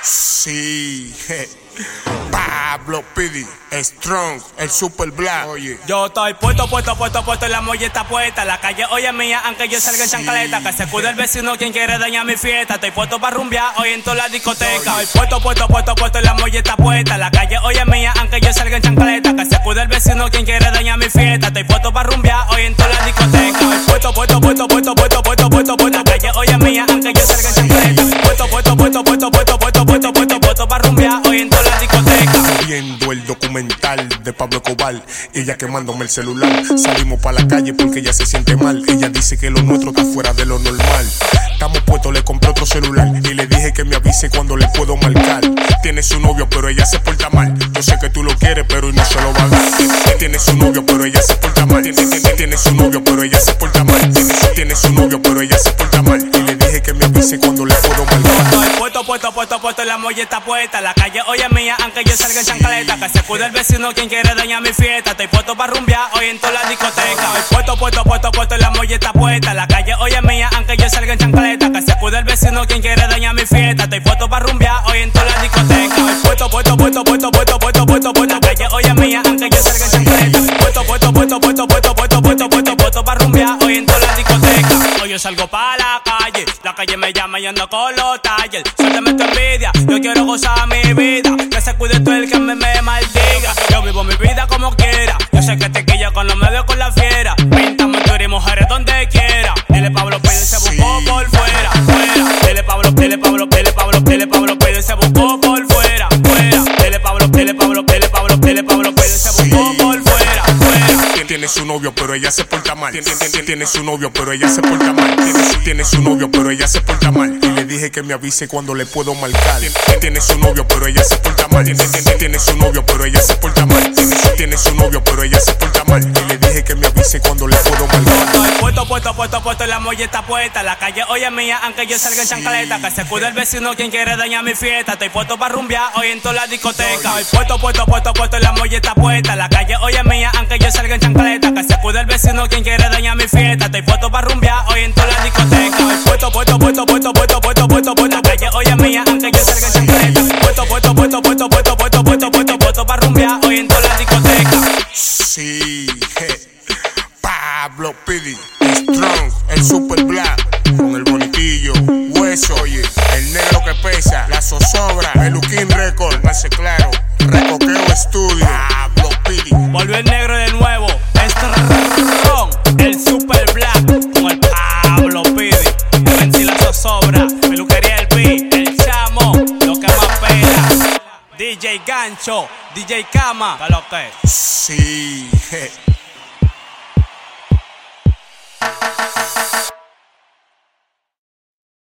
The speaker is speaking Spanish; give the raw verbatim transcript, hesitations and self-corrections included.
Sí, je. Pablo Pidi, Strong, el Super Black. Oye, yo estoy puesto, puesto, puesto, puesto, la molleta puesta. La calle hoy es mía, aunque yo salga en Sí. chancleta. Que se cuide el vecino, quien quiere dañar mi fiesta. Estoy puesto para rumbear hoy en toda la discoteca. Estoy puesto, puesto, puesto, puesto, la molleta puesta. La calle hoy es mía, aunque yo salga en chancleta. Que se cuide el vecino, quien quiere dañar mi fiesta. Estoy puesto para rumbear hoy en toda la discoteca. Estoy puesto, puesto, puesto, puesto, puesto, puesto, puesto, puesto. La calle hoy es mía, aunque yo salga en chancleta. Puesto, puesto, puesto, puesto, puesto, puesto, puesto, puesto, puesto para rumbear hoy en toda la discoteca. viendo el documental de Pablo Escobar, ella quemándome el celular. Salimos pa' la calle porque ella se siente mal. Ella dice que lo nuestro está fuera de lo normal. Estamos puestos, le compré otro celular y le dije que me avise cuando le puedo marcar. Tiene su novio, pero ella se porta mal. Yo sé que tú lo quieres, pero no se lo va a dar. Tiene su novio, pero ella se porta mal. Tiene su novio, pero ella se porta mal. Tiene su novio, pero ella se porta mal. Y le dije que me avise cuando le puedo marcar. Estoy puesto, puesto, puesto, puesto, la molleta puesta. La calle hoy es mía, aunque yo salga en chancleta. Que se cuide el vecino, quien quiere dañar mi fiesta. Estoy puesto para rumbear hoy en toda la discoteca. Estoy puesto, puesto, puesto, puesto, la molleta puesta. La calle hoy es mía, aunque yo salga en chancleta. Que se cuide el vecino, quien quiere dañar mi fiesta. Estoy puesto para rumbear hoy en toda la discoteca. Estoy puesto, puesto, puesto, puesto, puesto, puesto, puesto, puesto. La calle hoy es mía, aunque yo salga en chancleta. Puesto, puesto, puesto, puesto, puesto, puesto, puesto, puesto, puesto para rumbear hoy en toda la discoteca. Hoy yo salgo para la calle, la calle me llama y ando con los talles. Suéltame tu envidia, yo quiero gozar mi vida. Que se cuide tú el que me, me maldiga. Yo vivo mi vida como quiera. Yo sé que te quilla con los medios con la fiera. Pintamos tú y mujeres donde quiera. Dile Pablo Pidi se buscó por fuera, fuera. Dile Pablo, dile Pablo, dile Pablo, dile Pablo Pidi se buscó por fuera, fuera. Dile Pablo, dile Pablo, dile Pablo, dile Pablo Pidi se buscó por fuera, fuera. Tiene su novio, pero ella se porta mal. Tiene su novio, pero ella se porta mal. Tiene su novio, pero ella se porta mal. Y le dije que me avise cuando le puedo marcar. Tiene su novio, pero ella se porta mal. Tiene su novio, pero ella se porta mal. Tiene su novio, pero ella se porta mal. Y le dije que me avise cuando le puedo marcar. Estoy puesto, puesto, puesto, puesto, la molleta puesta. La calle hoy es mía, aunque yo salga en chancleta. Que se cuide el vecino, quien quiere dañar mi fiesta. Estoy puesto para rumbear hoy en toda la discoteca. Estoy puesto, puesto, puesto, puesto, la molleta puesta. La calle hoy es mía, aunque yo salga en chancleta. Que se cuide el vecino, quien quiere dañar mi fiesta. Estoy puesto para rumbear hoy en toda la discoteca. Estoy puesto, puesto, puesto, puesto, puesto, puesto, puesto, puesto. La calle hoy es mía, aunque yo salga en chancleta. Puesto, puesto, puesto, puesto, puesto, puesto, puesto, puesto, puesto para rumbear hoy en toda la discoteca. Sí, je. Pablo Pidi, Strong, el Super Black, con el bonitillo, hueso, oye, el negro que pesa, la zozobra, Peluquín Record, pase claro, Recoqueo Studio, Pablo Pidi. Volvió el negro de nuevo, Strong, el Super Black, con el Pablo Pidi, Mentira Zozobra, Peluquería El P, el Chamo, lo que más pela, D J Gancho, D J Cama, ¿qué lo que? Sí, je.